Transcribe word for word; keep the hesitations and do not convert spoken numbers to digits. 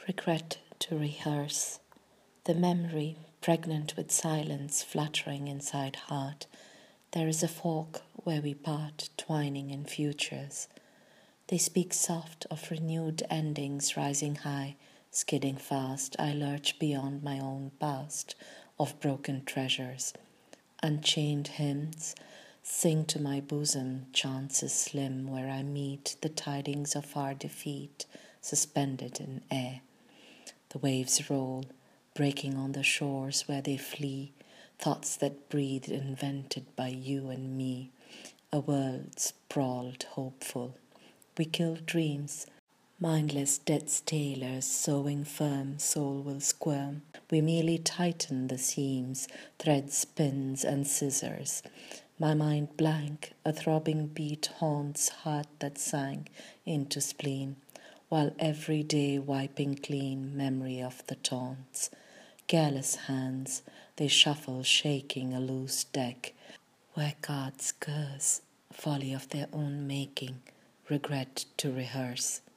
Regret to rehearse. The memory, pregnant with silence fluttering inside heart. There is a fork where we part, twining in futures. They speak soft of renewed endings rising high, skidding fast. I lurch beyond my own past of broken treasures. Unchained hymns sing to my bosom, chances slim where I meet the tidings of our defeat, suspended in air. The waves roll, breaking on the shores where they flee, thoughts that breathe invented by you and me, a world sprawled hopeful. We kill dreams, mindless dead tailors, sewing firm, soul will squirm. We merely tighten the seams, threads, pins, and scissors. My mind blank, a throbbing beat haunts heart that sank into spleen, while every day wiping clean memory of the taunts. Careless hands, they shuffle shaking a loose deck, where cards curse, folly of their own making, regret to rehearse.